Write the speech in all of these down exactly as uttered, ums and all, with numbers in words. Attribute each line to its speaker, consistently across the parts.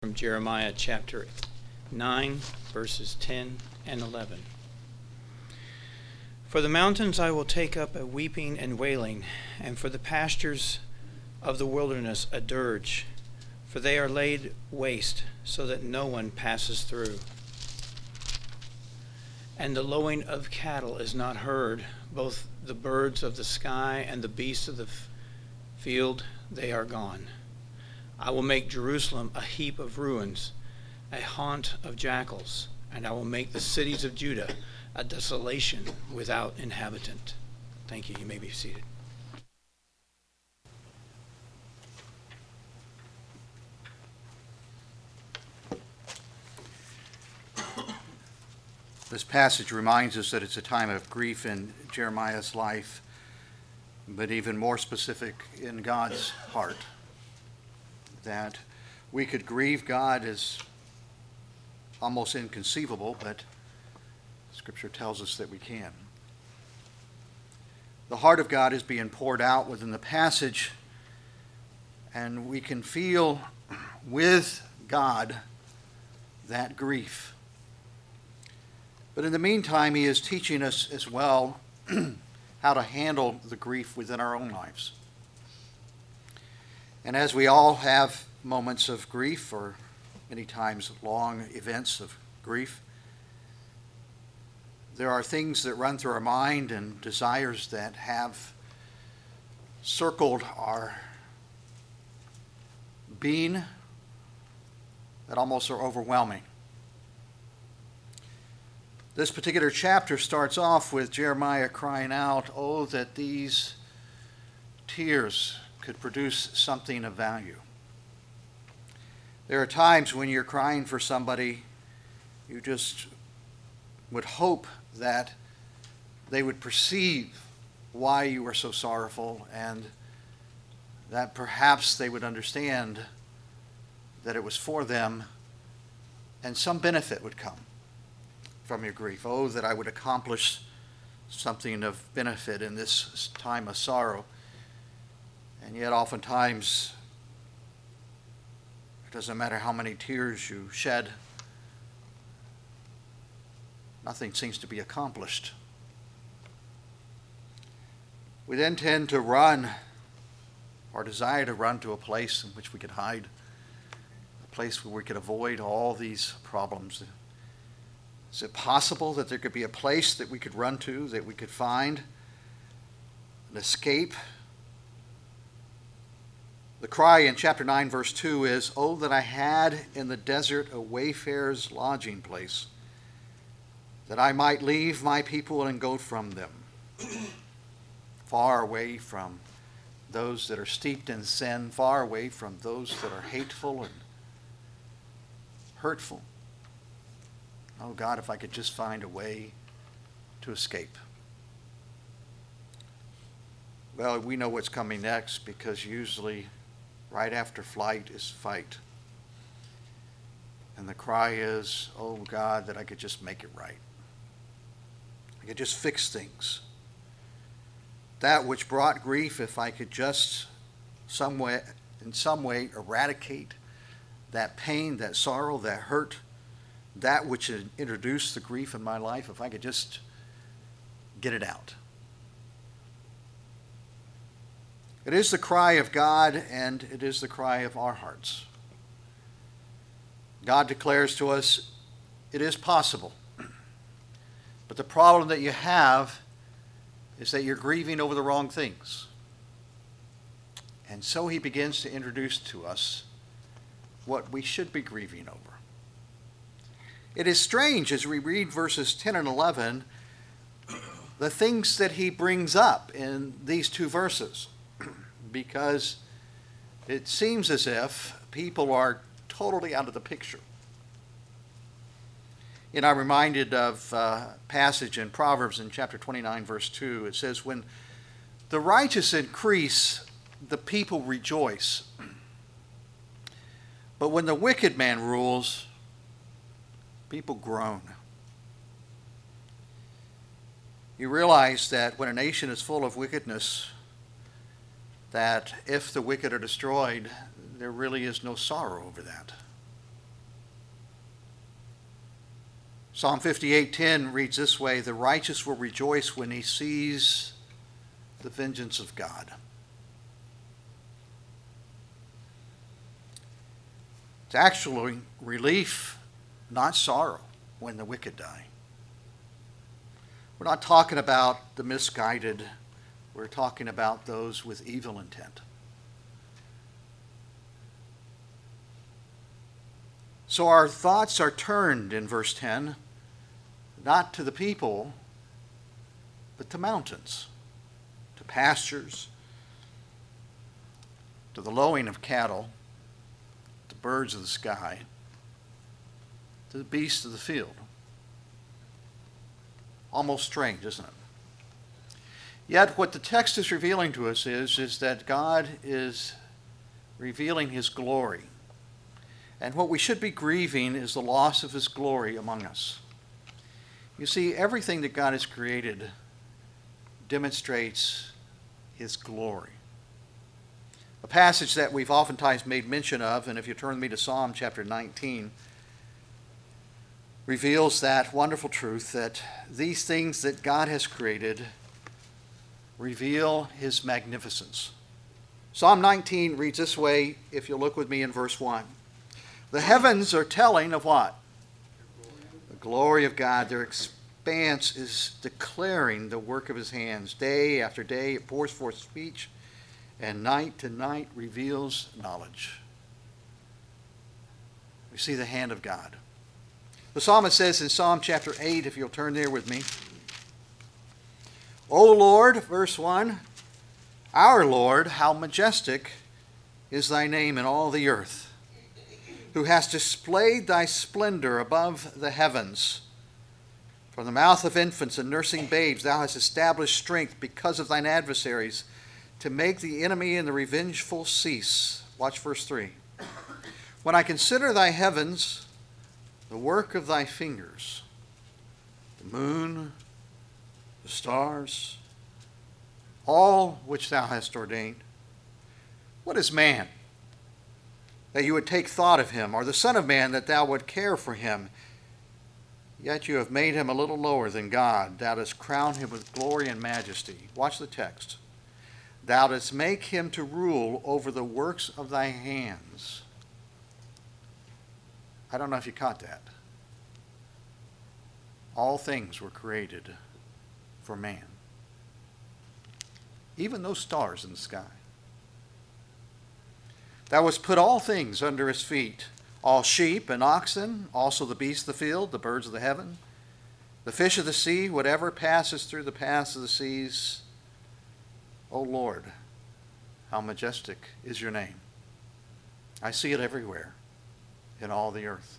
Speaker 1: From Jeremiah chapter nine, verses ten and eleven. For the mountains I will take up a weeping and wailing, and for the pastures of the wilderness a dirge, for they are laid waste, so that no one passes through. And the lowing of cattle is not heard, both the birds of the sky and the beasts of the f- field, they are gone. I will make Jerusalem a heap of ruins, a haunt of jackals, and I will make the cities of Judah a desolation without inhabitant. Thank you. You may be seated.
Speaker 2: This passage reminds us that it's a time of grief in Jeremiah's life, but even more specific in God's heart. That we could grieve God is almost inconceivable, but Scripture tells us that we can. The heart of God is being poured out within the passage, and we can feel with God that grief. But in the meantime, he is teaching us as well how to handle the grief within our own lives. And as we all have moments of grief, or many times long events of grief, there are things that run through our mind and desires that have circled our being that almost are overwhelming. This particular chapter starts off with Jeremiah crying out, "Oh, that these tears could produce something of value." There are times when you're crying for somebody, you just would hope that they would perceive why you are so sorrowful, and that perhaps they would understand that it was for them, and some benefit would come from your grief. Oh, that I would accomplish something of benefit in this time of sorrow. And yet oftentimes, it doesn't matter how many tears you shed, nothing seems to be accomplished. We then tend to run, or desire to run, to a place in which we could hide, a place where we could avoid all these problems. Is it possible that there could be a place that we could run to, that we could find an escape? The cry in chapter nine, verse two is, "Oh, that I had in the desert a wayfarer's lodging place, that I might leave my people and go from them," far away from those that are steeped in sin, far away from those that are hateful and hurtful. Oh God, if I could just find a way to escape. Well, we know what's coming next, because usually right after flight is fight. And the cry is, "Oh God, that I could just make it right. I could just fix things. That which brought grief, if I could just some way, in some way eradicate that pain, that sorrow, that hurt, that which had introduced the grief in my life, if I could just get it out." It is the cry of God, and it is the cry of our hearts. God declares to us, it is possible. But the problem that you have is that you're grieving over the wrong things. And so he begins to introduce to us what we should be grieving over. It is strange as we read verses ten and eleven, the things that he brings up in these two verses, because it seems as if people are totally out of the picture. And I'm reminded of a passage in Proverbs in chapter twenty-nine, verse two. It says, "When the righteous increase, the people rejoice. But when the wicked man rules, people groan." You realize that when a nation is full of wickedness, that if the wicked are destroyed, there really is no sorrow over that. Psalm fifty-eight ten reads this way, "The righteous will rejoice when he sees the vengeance of God." It's actually relief, not sorrow, when the wicked die. We're not talking about the misguided. We're talking about those with evil intent. So our thoughts are turned in verse ten, not to the people, but to mountains, to pastures, to the lowing of cattle, to birds of the sky, to the beasts of the field. Almost strange, isn't it? Yet what the text is revealing to us is, is that God is revealing his glory. And what we should be grieving is the loss of his glory among us. You see, everything that God has created demonstrates his glory. A passage that we've oftentimes made mention of, and if you turn with me to Psalm chapter nineteen, reveals that wonderful truth that these things that God has created reveal his magnificence. Psalm nineteen reads this way, if you'll look with me in verse one. The heavens are telling of what? The glory of God. Their expanse is declaring the work of his hands. Day after day it pours forth speech, and night to night reveals knowledge. We see the hand of God. The psalmist says in Psalm chapter eight, if you'll turn there with me, O Lord, verse one, our Lord, how majestic is thy name in all the earth, who hast displayed thy splendor above the heavens. From the mouth of infants and nursing babes thou hast established strength because of thine adversaries, to make the enemy and the revengeful cease. Watch verse three. When I consider thy heavens, the work of thy fingers, the moon, the stars, all which thou hast ordained. What is man, that you would take thought of him, or the Son of Man, that thou would care for him? Yet you have made him a little lower than God. Thou dost crown him with glory and majesty. Watch the text. Thou dost make him to rule over the works of thy hands. I don't know if you caught that. All things were created for man. Even those stars in the sky. Thou hast put all things under his feet, all sheep and oxen, also the beasts of the field, the birds of the heaven, the fish of the sea, whatever passes through the paths of the seas. O Lord, how majestic is your name. I see it everywhere in all the earth.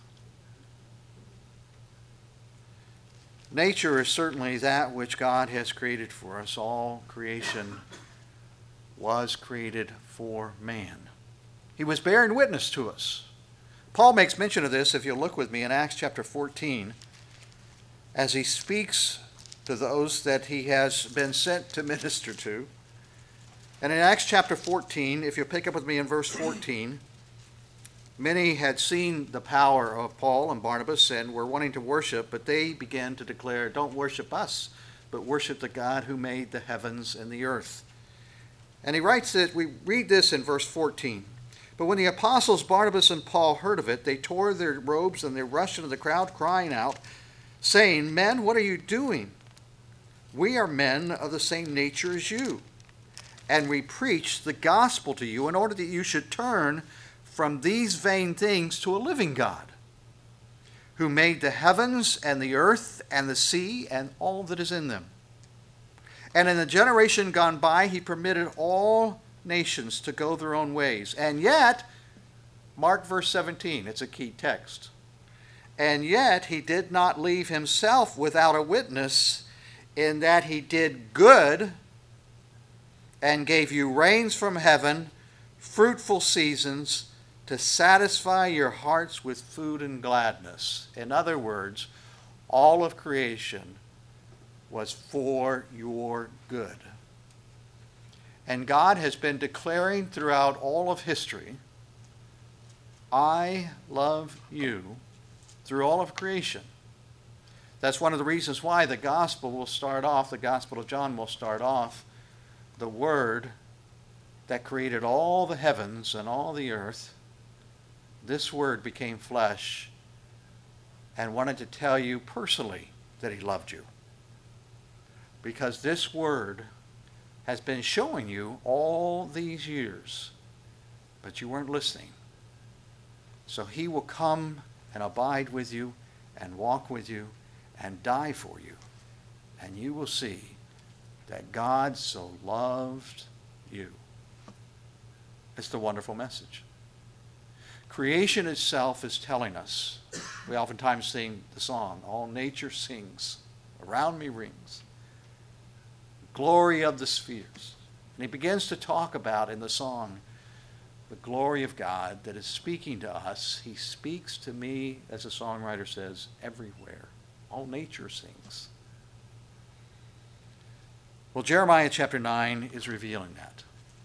Speaker 2: Nature is certainly that which God has created for us. All creation was created for man. He was bearing witness to us. Paul makes mention of this, if you'll look with me, in Acts chapter fourteen, as he speaks to those that he has been sent to minister to. And in Acts chapter fourteen, if you'll pick up with me in verse fourteen, many had seen the power of Paul and Barnabas and were wanting to worship, but they began to declare, don't worship us, but worship the God who made the heavens and the earth. And he writes that, we read this in verse fourteen. But when the apostles Barnabas and Paul heard of it, they tore their robes and they rushed into the crowd, crying out, saying, Men, what are you doing? We are men of the same nature as you, and we preach the gospel to you in order that you should turn from these vain things to a living God, who made the heavens and the earth and the sea and all that is in them. And in the generation gone by, he permitted all nations to go their own ways. And yet, mark verse seventeen, it's a key text. And yet he did not leave himself without a witness, in that he did good and gave you rains from heaven, fruitful seasons, to satisfy your hearts with food and gladness. In other words, all of creation was for your good. And God has been declaring throughout all of history, I love you, through all of creation. That's one of the reasons why the gospel will start off, the Gospel of John will start off, the Word that created all the heavens and all the earth, this Word became flesh and wanted to tell you personally that he loved you. Because this Word has been showing you all these years, but you weren't listening. So he will come and abide with you and walk with you and die for you. And you will see that God so loved you. It's the wonderful message. Creation itself is telling us. We oftentimes sing the song, all nature sings, around me rings. Glory of the spheres. And he begins to talk about in the song the glory of God that is speaking to us. He speaks to me, as the songwriter says, everywhere. All nature sings. Well, Jeremiah chapter nine is revealing that.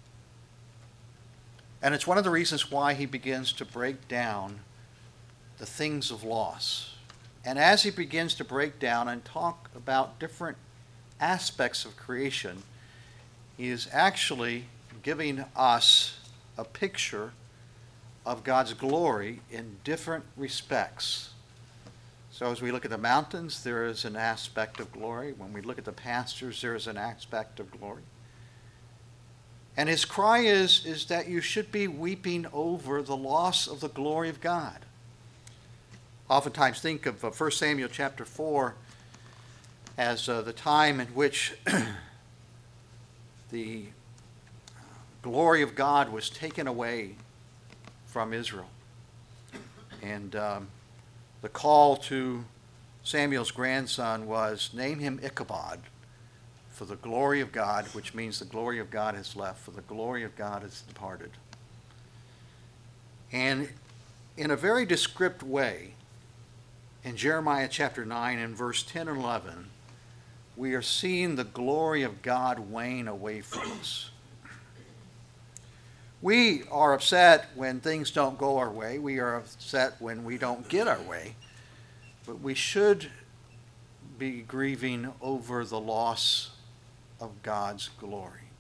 Speaker 2: And it's one of the reasons why he begins to break down the things of loss. And as he begins to break down and talk about different aspects of creation, he is actually giving us a picture of God's glory in different respects. So as we look at the mountains, there is an aspect of glory. When we look at the pastures, there is an aspect of glory. And his cry is, is that you should be weeping over the loss of the glory of God. Oftentimes think of uh, First Samuel chapter four as uh, the time in which the glory of God was taken away from Israel. And um, the call to Samuel's grandson was, name him Ichabod, for the glory of God, which means the glory of God has left, for the glory of God has departed. And in a very descriptive way, in Jeremiah chapter nine and verse ten and eleven, we are seeing the glory of God wane away from us. We are upset when things don't go our way. We are upset when we don't get our way. But we should be grieving over the loss of God's glory.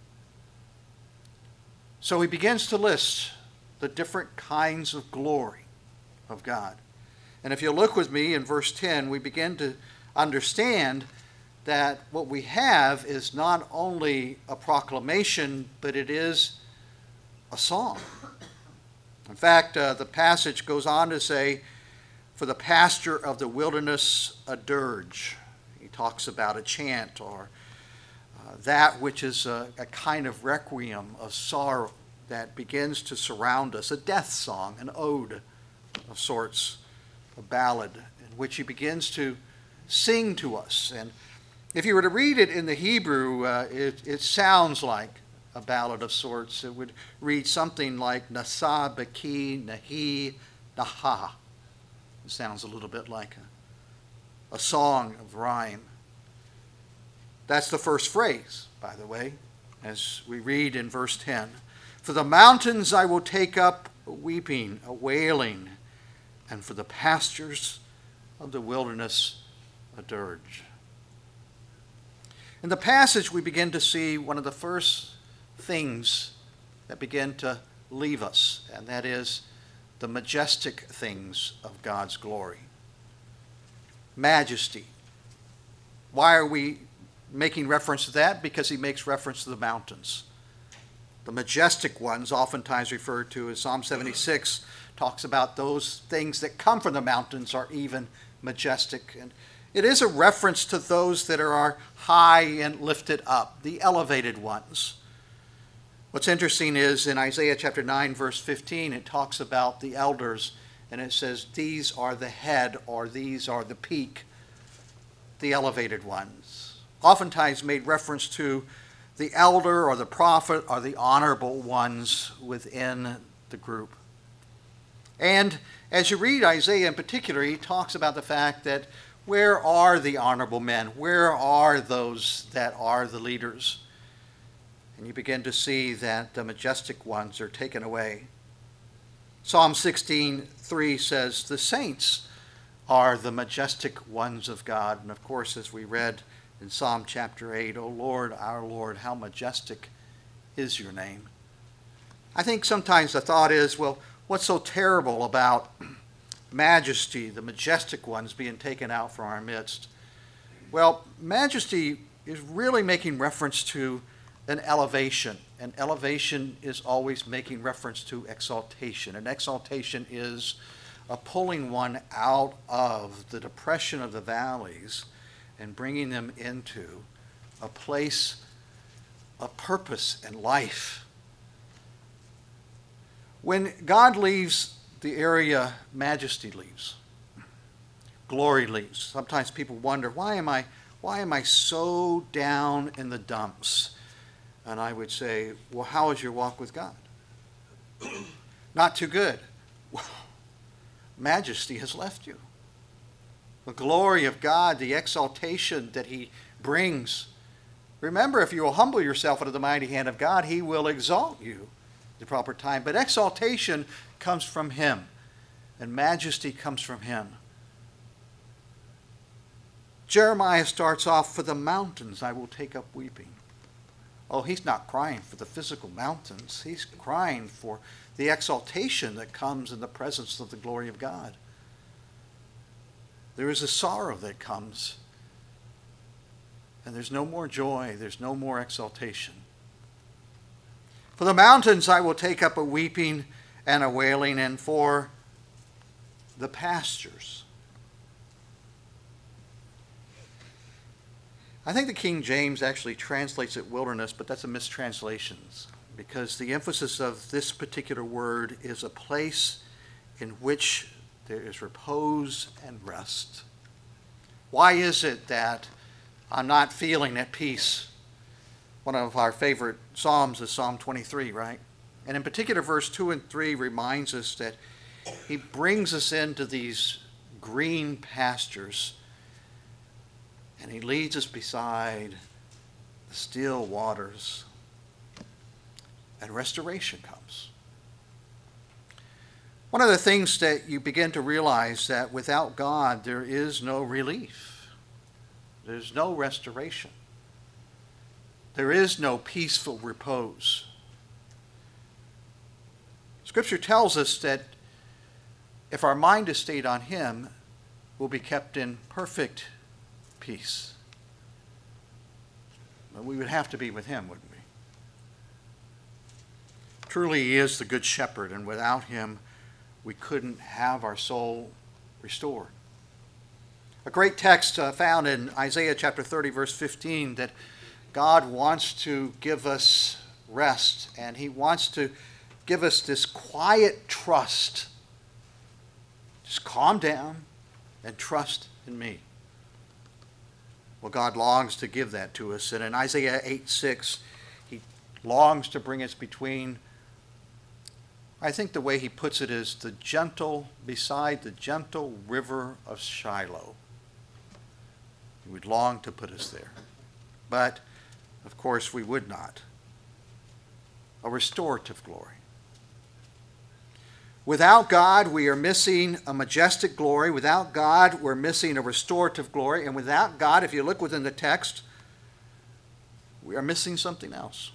Speaker 2: So he begins to list the different kinds of glory of God. And if you look with me in verse ten, we begin to understand that what we have is not only a proclamation, but it is a song. In fact, uh, the passage goes on to say, for the pasture of the wilderness, a dirge. He talks about a chant, or uh, that which is a, a kind of requiem of sorrow that begins to surround us, a death song, an ode of sorts, a ballad in which he begins to sing to us. And if you were to read it in the Hebrew, uh, it, it sounds like a ballad of sorts. It would read something like Nasa Baki Nahi Naha. It sounds a little bit like a, a song of rhyme. That's the first phrase, by the way, as we read in verse ten. For the mountains I will take up a weeping, a wailing, and for the pastures of the wilderness a dirge. In the passage, we begin to see one of the first things that begin to leave us, and that is the majestic things of God's glory. Majesty. Why are we making reference to that? Because he makes reference to the mountains. The majestic ones, oftentimes referred to as Psalm seventy-six, talks about those things that come from the mountains are even majestic. And it is a reference to those that are high and lifted up, the elevated ones. What's interesting is in Isaiah chapter nine, verse fifteen, it talks about the elders, and it says, these are the head, or these are the peak, the elevated ones. Oftentimes made reference to the elder or the prophet or the honorable ones within the group. And as you read Isaiah in particular, he talks about the fact that where are the honorable men? Where are those that are the leaders? And you begin to see that the majestic ones are taken away. Psalm sixteen three says, the saints are the majestic ones of God. And of course, as we read in Psalm chapter eight, O Lord, our Lord, how majestic is your name. I think sometimes the thought is, well, what's so terrible about majesty, the majestic ones being taken out from our midst? Well, majesty is really making reference to an elevation. And elevation is always making reference to exaltation. And exaltation is a pulling one out of the depression of the valleys and bringing them into a place of purpose and life. When God leaves the area, majesty leaves. Glory leaves. Sometimes people wonder, why am I, why am I so down in the dumps? And I would say, well, how is your walk with God? Not too good. Majesty has left you. The glory of God, the exaltation that he brings. Remember, if you will humble yourself under the mighty hand of God, he will exalt you at the proper time. But exaltation comes from him, and majesty comes from him. Jeremiah starts off, for the mountains I will take up weeping. Oh, he's not crying for the physical mountains. He's crying for the exaltation that comes in the presence of the glory of God. There is a sorrow that comes, and there's no more joy. There's no more exaltation. For the mountains I will take up a weeping and a wailing, and for the pastures. I think the King James actually translates it wilderness, but that's a mistranslation, because the emphasis of this particular word is a place in which there is repose and rest. Why is it that I'm not feeling at peace? One of our favorite Psalms is Psalm twenty-three, right? And in particular, verse two and three reminds us that he brings us into these green pastures, and he leads us beside the still waters, and restoration comes. One of the things that you begin to realize that without God, there is no relief. There's no restoration. There is no peaceful repose. Scripture tells us that if our mind is stayed on him, we'll be kept in perfect peace. But we would have to be with him, wouldn't we? Truly, he is the good shepherd, and without him, we couldn't have our soul restored. A great text uh, found in Isaiah chapter thirty, verse fifteen, that God wants to give us rest, and he wants to give us this quiet trust. Just calm down and trust in me. Well, God longs to give that to us. And in Isaiah eight six, he longs to bring us between, I think the way he puts it is, the gentle, beside the gentle river of Shiloh. He would long to put us there. But, of course, we would not. A restorative glory. Without God, we are missing a majestic glory. Without God, we're missing a restorative glory. And without God, if you look within the text, we are missing something else.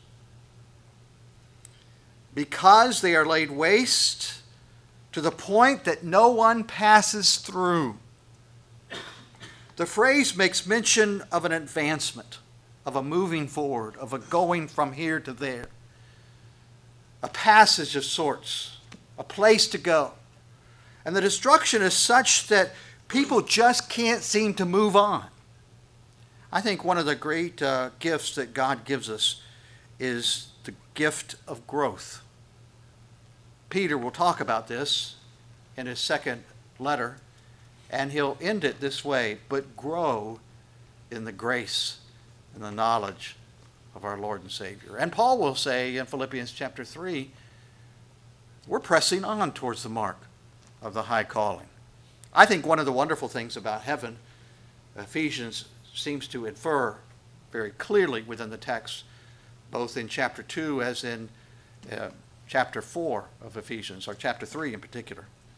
Speaker 2: Because they are laid waste to the point that no one passes through. The phrase makes mention of an advancement, of a moving forward, of a going from here to there. A passage of sorts. A place to go. And the destruction is such that people just can't seem to move on. I think one of the great uh, gifts that God gives us is the gift of growth. Peter will talk about this in his second letter, and he'll end it this way: but grow in the grace and the knowledge of our Lord and Savior. And Paul will say in Philippians chapter three, we're pressing on towards the mark of the high calling. I think one of the wonderful things about heaven, Ephesians seems to infer very clearly within the text, both in chapter two as in uh, chapter four of Ephesians, or chapter three in particular,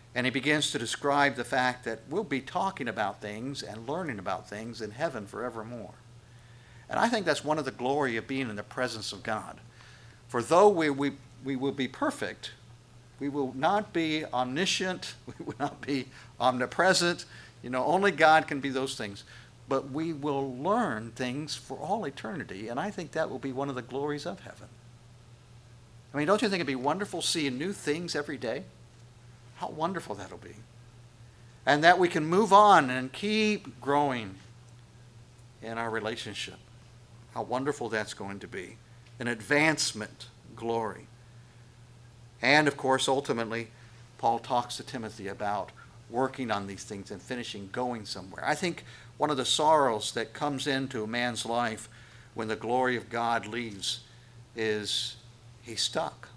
Speaker 2: And he begins to describe the fact that we'll be talking about things and learning about things in heaven forevermore. And I think that's one of the glory of being in the presence of God. For though we, we, we will be perfect, we will not be omniscient, we will not be omnipresent. You know, only God can be those things. But we will learn things for all eternity, and I think that will be one of the glories of heaven. I mean, don't you think it'd be wonderful seeing new things every day? How wonderful that'll be. And that we can move on and keep growing in our relationship. How wonderful that's going to be. An advancement glory. And, of course, ultimately, Paul talks to Timothy about working on these things and finishing, going somewhere. I think one of the sorrows that comes into a man's life when the glory of God leaves is he's stuck.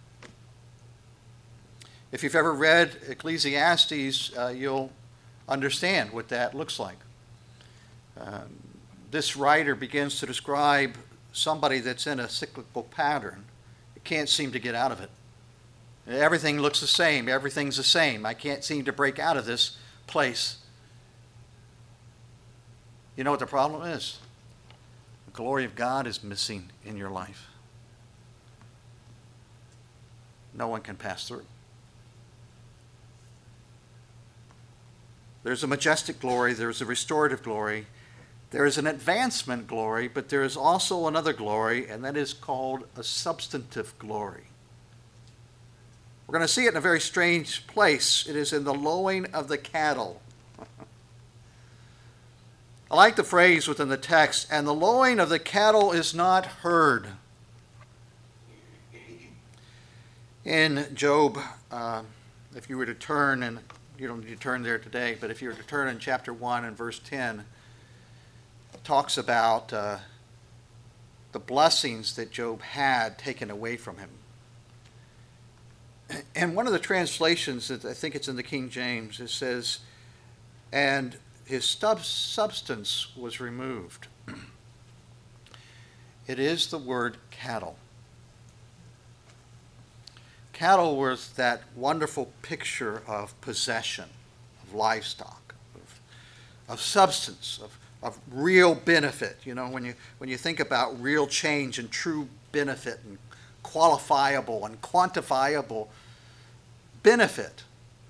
Speaker 2: If you've ever read Ecclesiastes, uh, you'll understand what that looks like. Um, this writer begins to describe somebody that's in a cyclical pattern. It can't seem to get out of it. Everything looks the same. Everything's the same. I can't seem to break out of this place. You know what the problem is? The glory of God is missing in your life. No one can pass through. There's a majestic glory. There's a restorative glory. There is an advancement glory, but there is also another glory, and that is called a substantive glory. We're going to see it in a very strange place. It is in the lowing of the cattle. I like the phrase within the text, and the lowing of the cattle is not heard. In Job, uh, if you were to turn, and you don't need to turn there today, but if you were to turn in chapter one and verse ten, it talks about uh, the blessings that Job had taken away from him. And one of the translations, that I think it's in the King James, it says, and his substance was removed. It is the word cattle. Cattle was that wonderful picture of possession, of livestock, of, of substance, of, of real benefit. You know, when you when you think about real change and true benefit and qualifiable and quantifiable benefit,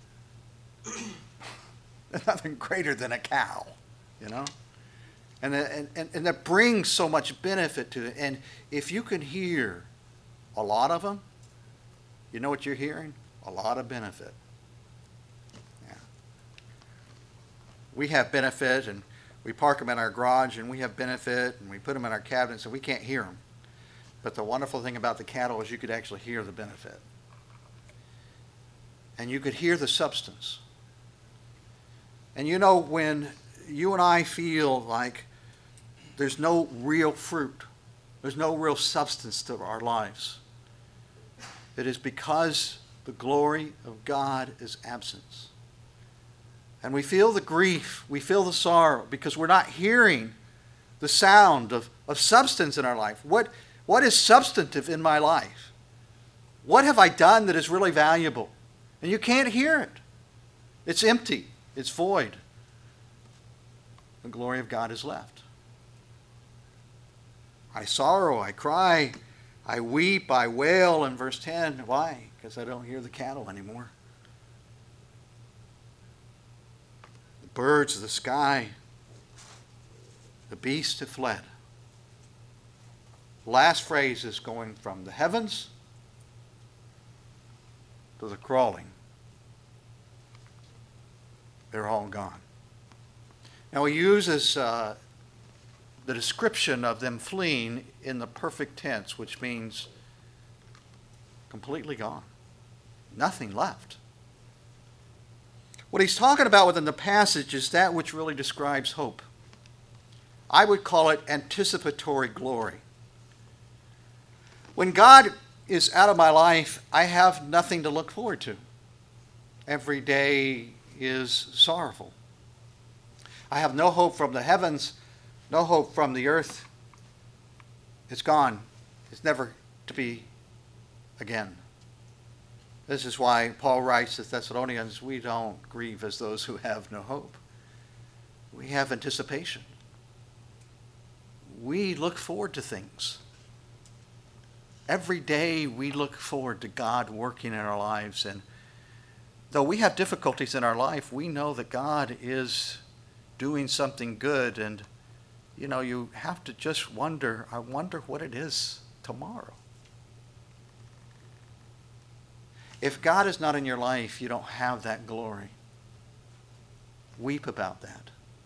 Speaker 2: there's nothing greater than a cow, you know? And, and, and, and that brings so much benefit to it. And if you can hear a lot of them, you know what you're hearing? A lot of benefit. Yeah. We have benefit, and we park them in our garage, and we have benefit, and we put them in our cabinets, and we can't hear them. But the wonderful thing about the cattle is you could actually hear the benefit. And you could hear the substance. And you know, when you and I feel like there's no real fruit, there's no real substance to our lives, it is because the glory of God is absent. And we feel the grief, we feel the sorrow, because we're not hearing the sound of, of substance in our life. What, what is substantive in my life? What have I done that is really valuable? And you can't hear it. It's empty. It's void. The glory of God is left. I sorrow, I cry, I weep, I wail in verse ten. Why? Because I don't hear the cattle anymore. The birds of the sky, the beasts have fled. The last phrase is going from the heavens to the crawling. They're all gone. Now he uses uh, the description of them fleeing in the perfect tense, which means completely gone. Nothing left. What he's talking about within the passage is that which really describes hope. I would call it anticipatory glory. When God is out of my life, I have nothing to look forward to. Every day is sorrowful. I have no hope from the heavens, no hope from the earth. It's gone. It's never to be again. This is why Paul writes to Thessalonians, we don't grieve as those who have no hope. We have anticipation. We look forward to things. Every day we look forward to God working in our lives. And though we have difficulties in our life, we know that God is doing something good. And, you know, you have to just wonder, I wonder what it is tomorrow. If God is not in your life, you don't have that glory. Weep about that.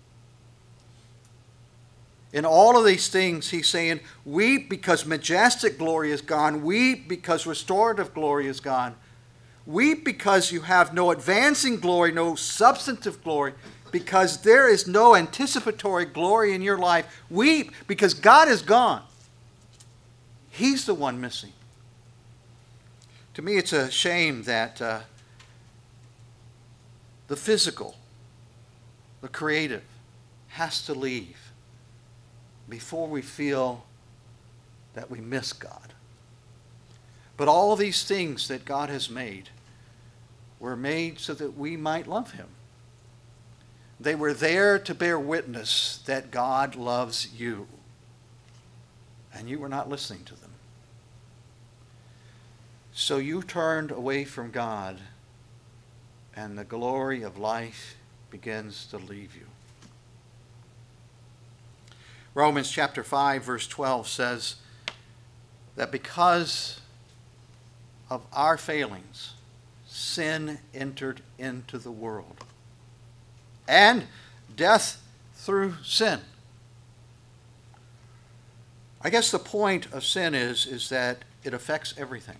Speaker 2: In all of these things, he's saying, weep because majestic glory is gone. Weep because restorative glory is gone. Weep because you have no advancing glory, no substantive glory, because there is no anticipatory glory in your life. Weep because God is gone. He's the one missing. To me, it's a shame that uh, the physical, the creative, has to leave before we feel that we miss God. But all these things that God has made were made so that we might love him. They were there to bear witness that God loves you. And you were not listening to them. So you turned away from God, and the glory of life begins to leave you. Romans chapter five, verse twelve says that because of our failings, sin entered into the world. And death through sin. I guess the point of sin is, is that it affects everything.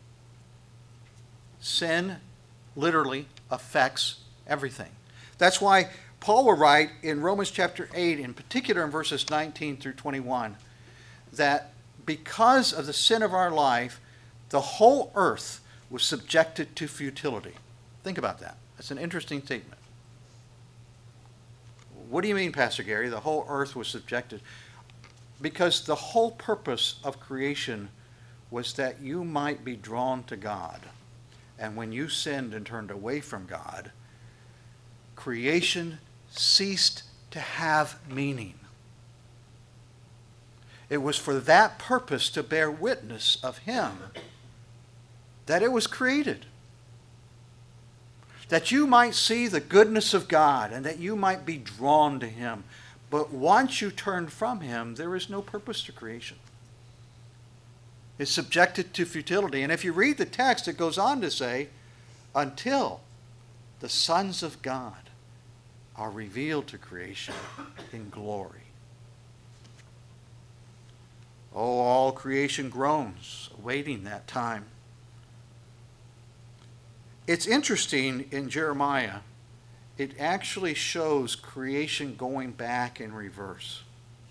Speaker 2: Sin literally affects everything. That's why Paul will write in Romans chapter eight, in particular in verses nineteen through twenty-one, that because of the sin of our life, the whole earth was subjected to futility. Think about that. That's an interesting statement. What do you mean, Pastor Gary? The whole earth was subjected. Because the whole purpose of creation was that you might be drawn to God. And when you sinned and turned away from God, creation ceased to have meaning. It was for that purpose, to bear witness of him, that it was created. That you might see the goodness of God and that you might be drawn to him. But once you turn from him, there is no purpose to creation. It's subjected to futility. And if you read the text, it goes on to say, until the sons of God are revealed to creation in glory. Oh, all creation groans, awaiting that time. It's interesting in Jeremiah, it actually shows creation going back in reverse.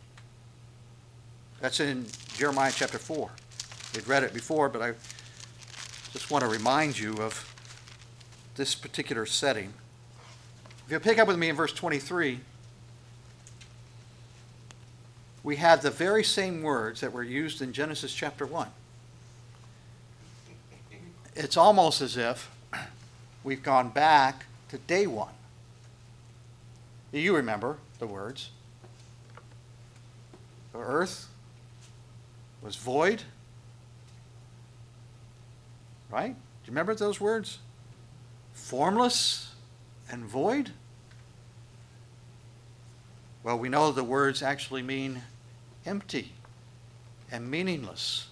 Speaker 2: That's in Jeremiah chapter four. We've read it before, but I just want to remind you of this particular setting. If you pick up with me in verse twenty-three, we have the very same words that were used in Genesis chapter one. It's almost as if we've gone back to day one. You remember the words. The earth was void. Right? Do you remember those words? Formless and void? Well, we know the words actually mean empty and meaningless.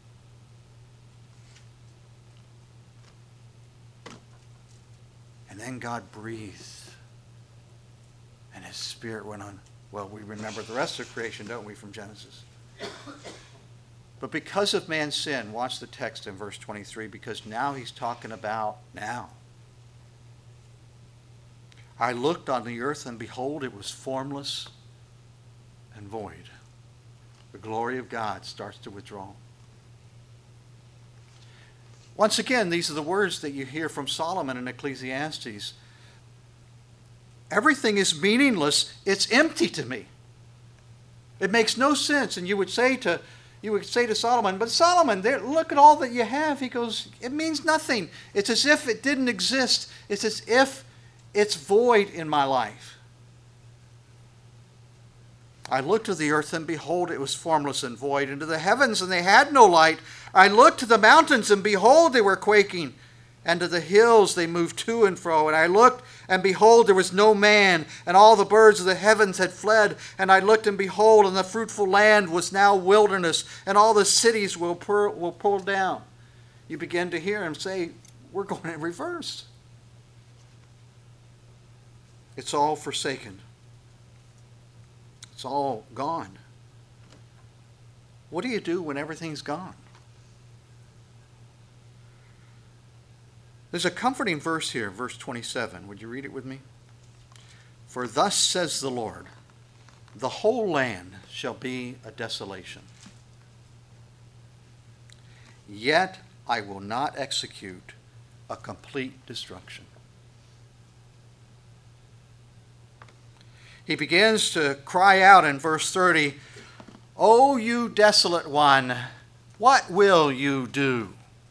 Speaker 2: And then God breathed. And his spirit went on. Well, we remember the rest of creation, don't we, from Genesis? But because of man's sin, watch the text in verse twenty-three, because now he's talking about now. I looked on the earth, and behold, it was formless and void. The glory of God starts to withdraw. Once again, these are the words that you hear from Solomon in Ecclesiastes. Everything is meaningless. It's empty to me. It makes no sense. And you would say to, You would say to Solomon, but Solomon, there, look at all that you have. He goes, it means nothing. It's as if it didn't exist. It's as if it's void in my life. I looked to the earth, and behold, it was formless and void, and to the heavens, and they had no light. I looked to the mountains, and behold, they were quaking, and to the hills they moved to and fro. And I looked, and behold, there was no man, and all the birds of the heavens had fled. And I looked, and behold, and the fruitful land was now wilderness, and all the cities will pur- will pull down. You begin to hear him say, we're going in reverse. It's all forsaken. It's all gone. What do you do when everything's gone? There's a comforting verse here, verse twenty-seven. Would you read it with me? For thus says the Lord, the whole land shall be a desolation. Yet I will not execute a complete destruction. He begins to cry out in verse thirty, O you desolate one, what will you do?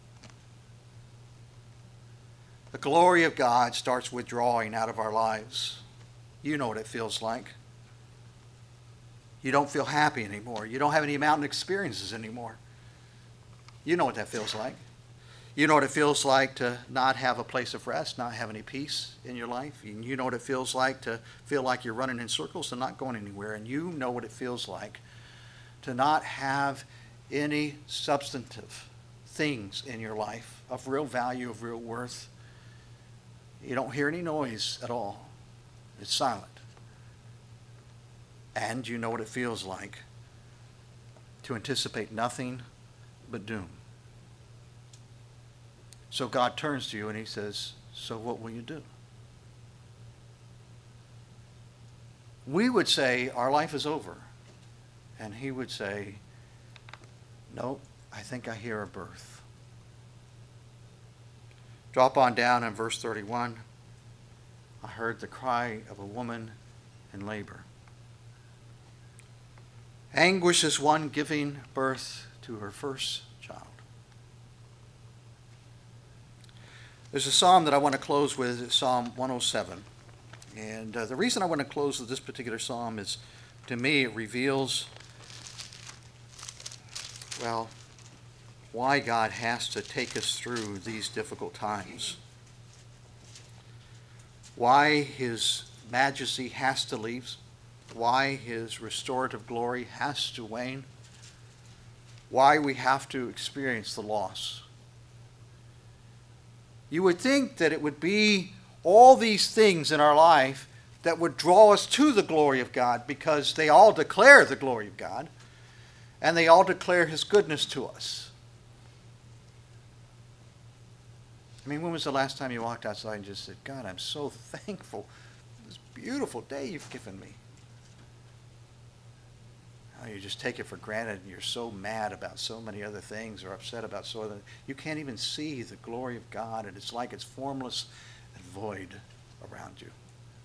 Speaker 2: The glory of God starts withdrawing out of our lives. You know what it feels like. You don't feel happy anymore. You don't have any mountain experiences anymore. You know what that feels like. You know what it feels like to not have a place of rest, not have any peace in your life. You know what it feels like to feel like you're running in circles and not going anywhere. And you know what it feels like to not have any substantive things in your life of real value, of real worth. You don't hear any noise at all. It's silent. And you know what it feels like to anticipate nothing but doom. So God turns to you and he says, so what will you do? We would say our life is over. And he would say, no, I think I hear a birth. Drop on down in verse thirty-one. I heard the cry of a woman in labor. Anguish is one giving birth to her first child. There's a psalm that I want to close with, it's Psalm one oh seven. And uh, the reason I want to close with this particular psalm is, to me, it reveals, well, why God has to take us through these difficult times. Why his majesty has to leave. Why his restorative glory has to wane. Why we have to experience the loss. You would think that it would be all these things in our life that would draw us to the glory of God, because they all declare the glory of God and they all declare his goodness to us. I mean, when was the last time you walked outside and just said, God, I'm so thankful for this beautiful day you've given me? Oh, you just take it for granted and you're so mad about so many other things, or upset about so other. You can't even see the glory of God, and it's like it's formless and void around you.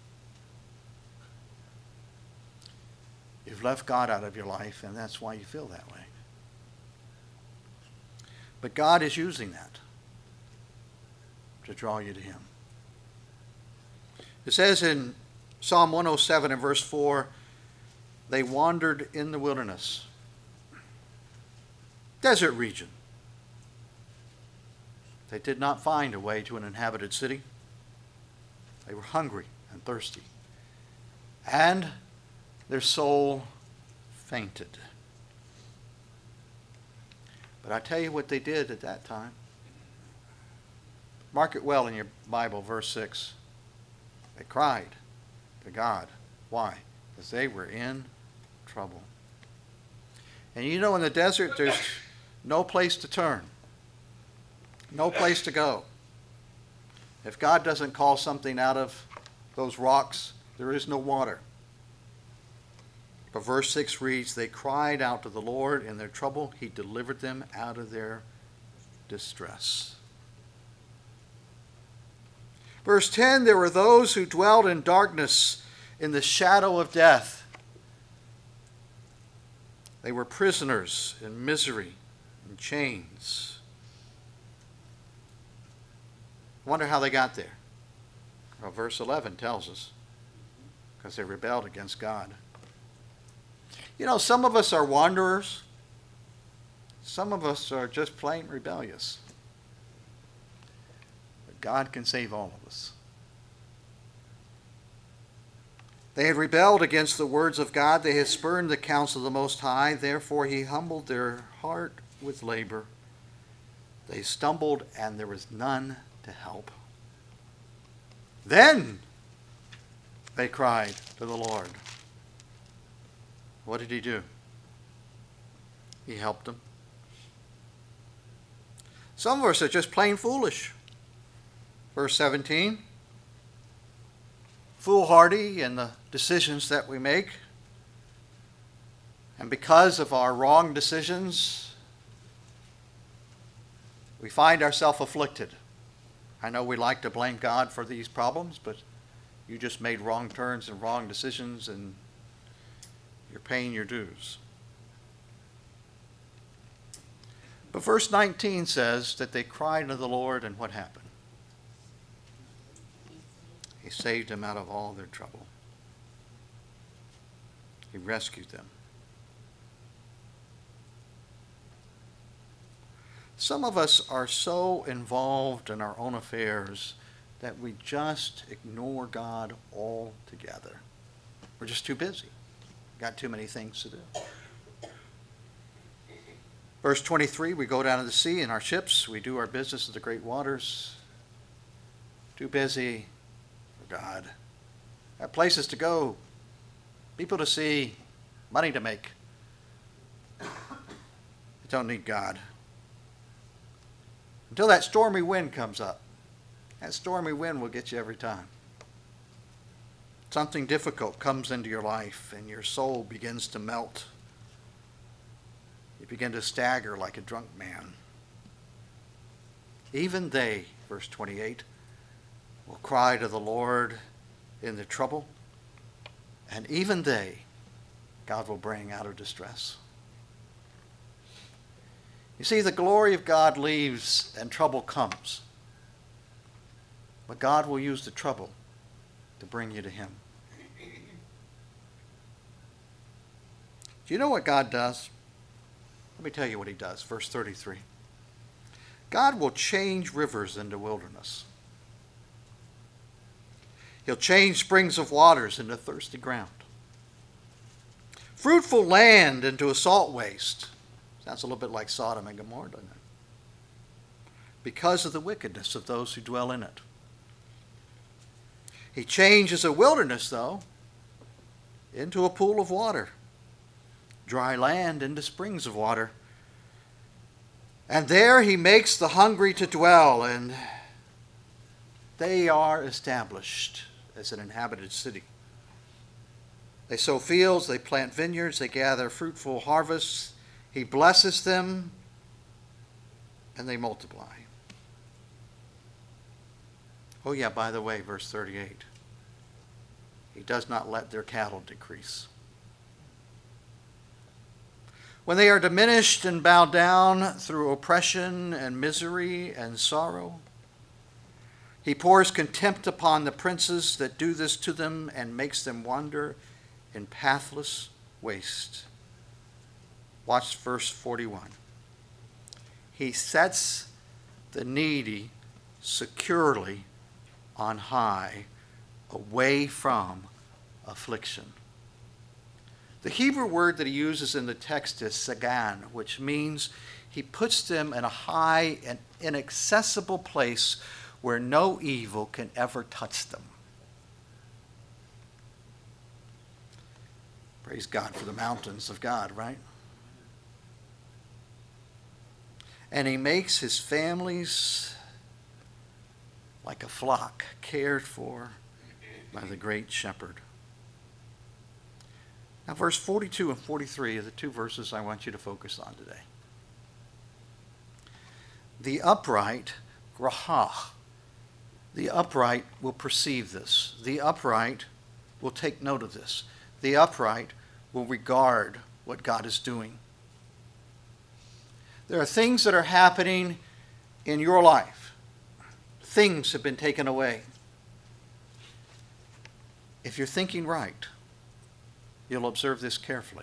Speaker 2: You've left God out of your life, and that's why you feel that way. But God is using that to draw you to him. It says in Psalm one oh seven and verse four, they wandered in the wilderness, desert region. They did not find a way to an inhabited city. They were hungry and thirsty. And their soul fainted. But I tell you what they did at that time. Mark it well in your Bible, verse six. They cried to God. Why? Because they were in trouble. And you know, in the desert, there's no place to turn. No place to go. If God doesn't call something out of those rocks, there is no water. But verse six reads, they cried out to the Lord in their trouble. He delivered them out of their distress. Verse ten, there were those who dwelled in darkness in the shadow of death. They were prisoners in misery and chains. I wonder how they got there. Well, verse eleven tells us, because they rebelled against God. You know, some of us are wanderers. Some of us are just plain rebellious. But God can save all of us. They had rebelled against the words of God. They had spurned the counsel of the Most High. Therefore he humbled their heart with labor. They stumbled, and there was none to help. Then they cried to the Lord. What did he do? He helped them. Some of us are just plain foolish. Verse seventeen. Foolhardy in the decisions that we make. And because of our wrong decisions, we find ourselves afflicted. I know we like to blame God for these problems, but you just made wrong turns and wrong decisions, and you're paying your dues. But verse nineteen says that they cried unto the Lord, and what happened? He saved them out of all their trouble. He rescued them. Some of us are so involved in our own affairs that we just ignore God altogether. We're just too busy. Got too many things to do. Verse twenty-three, we go down to the sea in our ships. We do our business of the great waters. Too busy for God. Have places to go, people to see, money to make. You don't need God. Until that stormy wind comes up. That stormy wind will get you every time. Something difficult comes into your life and your soul begins to melt. You begin to stagger like a drunk man. Even they, verse twenty-eight, will cry to the Lord in their trouble, and even they, God will bring out of distress. You see, the glory of God leaves and trouble comes. But God will use the trouble to bring you to him. Do you know what God does? Let me tell you what he does. Verse thirty-three. God will change rivers into wilderness. He'll change springs of waters into thirsty ground. Fruitful land into a salt waste. Sounds a little bit like Sodom and Gomorrah, doesn't it? Because of the wickedness of those who dwell in it. He changes a wilderness, though, into a pool of water. Dry land into springs of water. And there he makes the hungry to dwell, and they are established as an inhabited city. They sow fields, they plant vineyards, they gather fruitful harvests. He blesses them, and they multiply. Oh yeah, by the way, verse thirty-eight. He does not let their cattle decrease. When they are diminished and bowed down through oppression and misery and sorrow, he pours contempt upon the princes that do this to them and makes them wander in pathless waste. Watch verse forty-one. He sets the needy securely on high, away from affliction. The Hebrew word that he uses in the text is sagan, which means he puts them in a high and inaccessible place where no evil can ever touch them. Praise God for the mountains of God, right? And he makes his families like a flock cared for by the great shepherd. Now, verse forty-two and forty-three are the two verses I want you to focus on today. The upright, grahah, the upright will perceive this. The upright will take note of this. The upright will regard what God is doing. There are things that are happening in your life. Things have been taken away. If you're thinking right, you'll observe this carefully,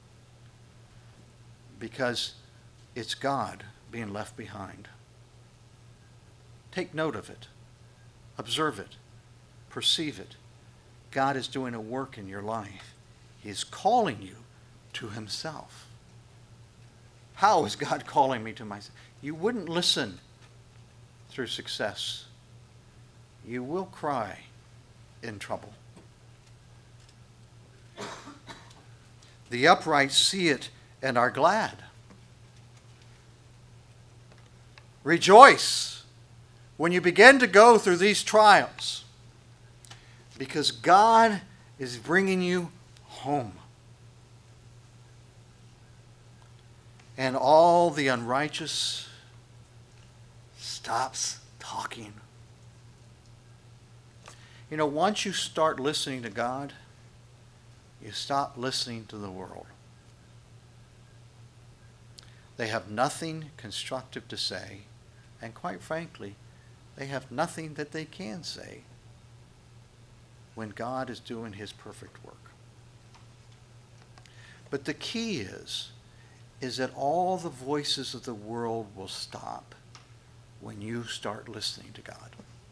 Speaker 2: because it's God being left behind. Take note of it. Observe it. Perceive it. God is doing a work in your life. He is calling you to himself. How is God calling me to myself? You wouldn't listen through success. You will cry in trouble. The upright see it and are glad. Rejoice when you begin to go through these trials, because God is bringing you home. And all the unrighteous stops talking. You know, once you start listening to God, you stop listening to the world. They have nothing constructive to say, and quite frankly, they have nothing that they can say when God is doing his perfect work. But the key is, is that all the voices of the world will stop when you start listening to God.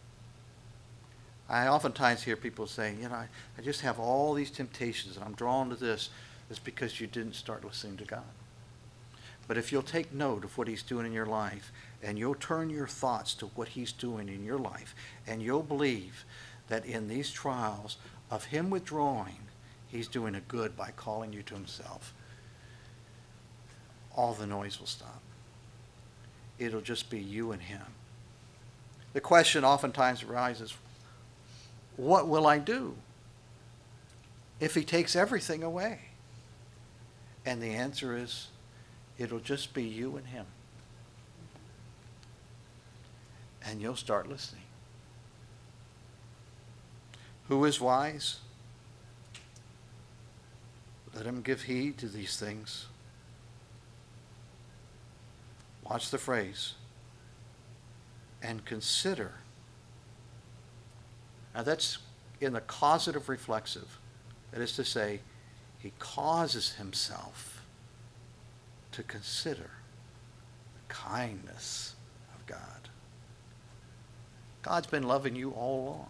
Speaker 2: I oftentimes hear people say, you know, I, I just have all these temptations and I'm drawn to this. It's because you didn't start listening to God. But if you'll take note of what he's doing in your life, and you'll turn your thoughts to what he's doing in your life, and you'll believe that in these trials of him withdrawing, he's doing a good by calling you to himself, all the noise will stop. It'll just be you and him. The question oftentimes arises, what will I do if he takes everything away? And the answer is, it'll just be you and him. And you'll start listening. Who is wise? Let him give heed to these things. Watch the phrase. And consider. Now that's in the causative reflexive. That is to say, he causes himself to consider the kindness of God. God's been loving you all along.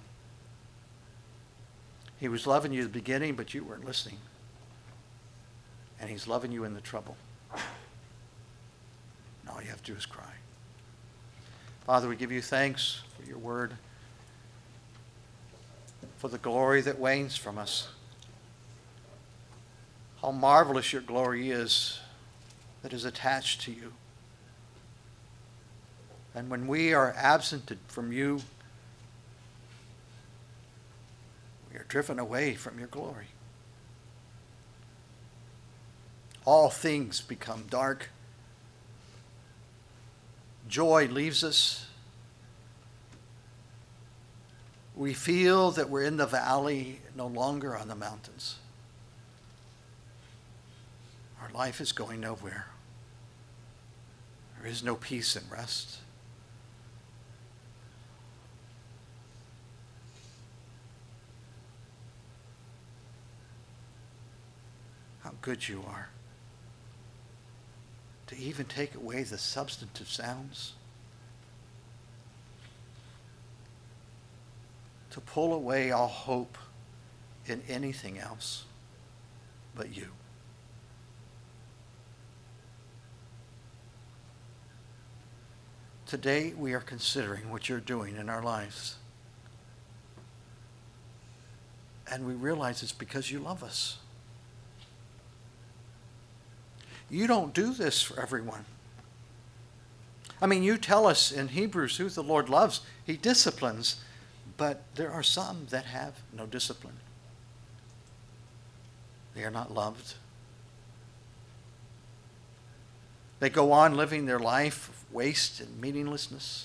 Speaker 2: He was loving you at the beginning, but you weren't listening. And he's loving you in the trouble. And all you have to do is cry. Father, we give you thanks for your word, for the glory that wanes from us. How marvelous your glory is that is attached to you. And when we are absented from you, we are driven away from your glory. All things become dark. Joy leaves us. We feel that we're in the valley, no longer on the mountains. Our life is going nowhere. There is no peace and rest. How good you are to even take away the substantive sounds, to pull away all hope in anything else but you. Today we are considering what you're doing in our lives. And we realize it's because you love us. You don't do this for everyone. I mean, you tell us in Hebrews who the Lord loves, he disciplines, but there are some that have no discipline. They are not loved. They go on living their life of waste and meaninglessness,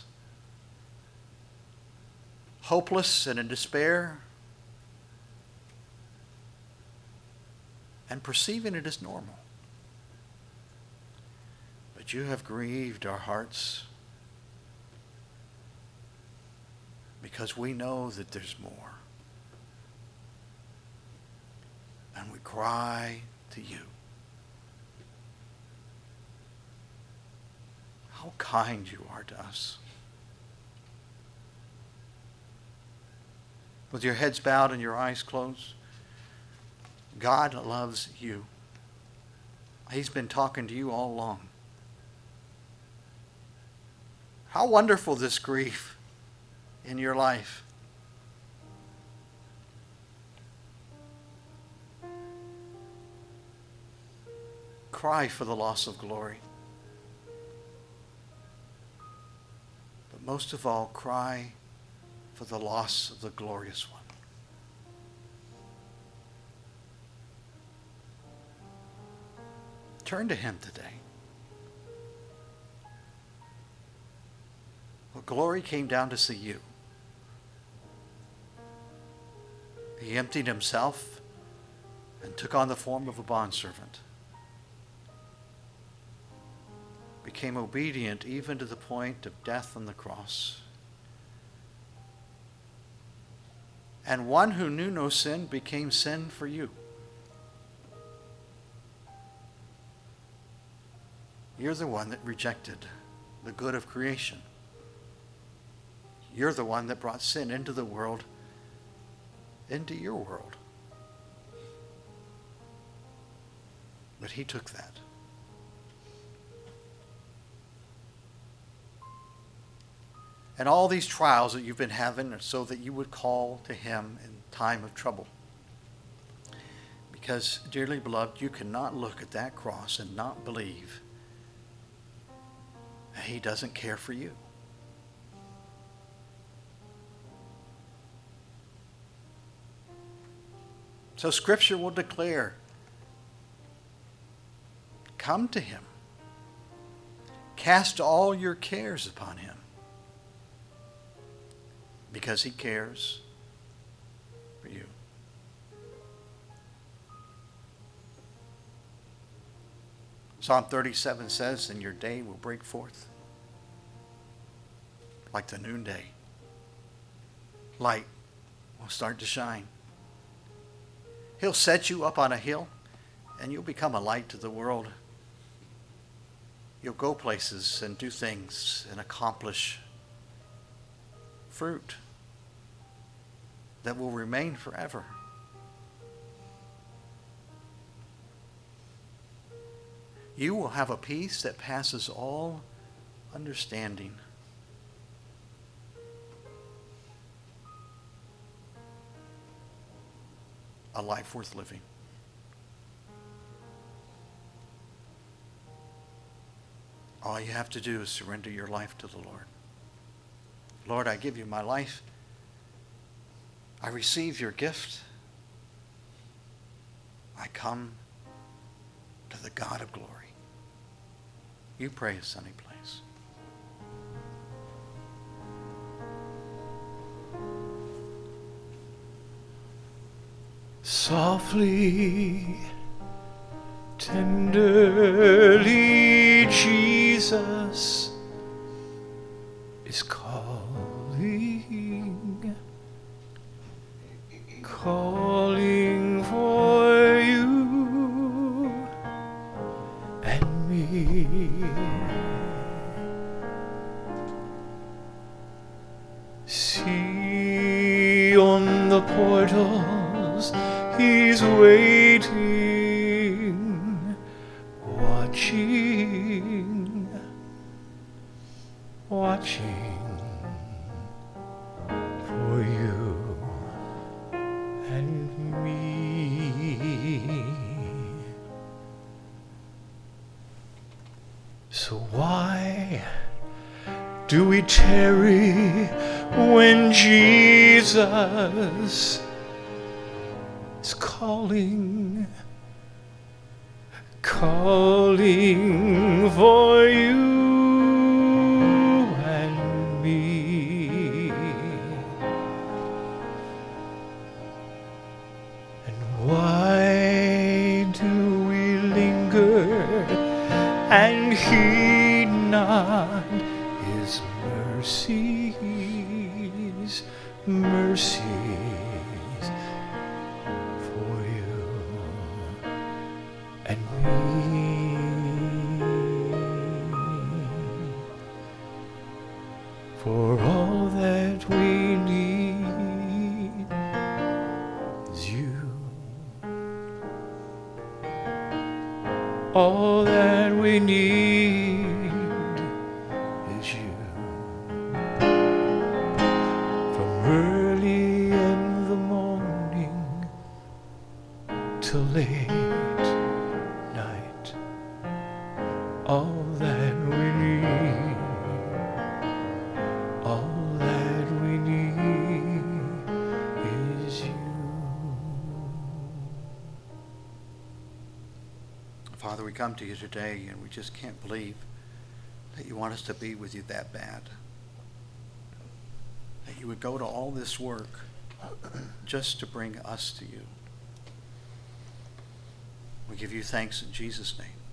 Speaker 2: hopeless and in despair, and perceiving it as normal. But you have grieved our hearts because we know that there's more. And we cry to you. How kind you are to us. With your heads bowed and your eyes closed, God loves you. He's been talking to you all along. How wonderful this grief in your life. Cry for the loss of glory. But most of all, cry for the loss of the glorious one. Turn to him today. Well, glory came down to see you. He emptied himself and took on the form of a bondservant. Became obedient even to the point of death on the cross. And one who knew no sin became sin for you. You're the one that rejected the good of creation. You're the one that brought sin into the world, into your world. But he took that. And all these trials that you've been having are so that you would call to him in time of trouble. Because, dearly beloved, you cannot look at that cross and not believe that he doesn't care for you. So Scripture will declare, come to him. Cast all your cares upon him. Because he cares for you. Psalm thirty-seven says, and your day will break forth like the noonday. Light will start to shine. He'll set you up on a hill, and you'll become a light to the world. You'll go places and do things and accomplish fruit that will remain forever. You will have a peace that passes all understanding. A life worth living. All you have to do is surrender your life to the Lord. Lord, I give you my life. I receive your gift. I come to the God of glory. You pray a sunny place.
Speaker 1: Softly, tenderly, Jesus is calling, calling for you and me. See on the portals, he's waiting, watching, watching for you and me. So why do we tarry when Jesus is calling, calling for you and me? And why do we linger and hear
Speaker 3: not His mercies, mercies for you and me. For all that we need is you. All that we need is you. From early in the morning till late night, all that we need, all that we need is you.
Speaker 2: Father, we come to you today and we just can't believe that you want us to be with you that bad. That you would go to all this work just to bring us to you. We give you thanks in Jesus' name.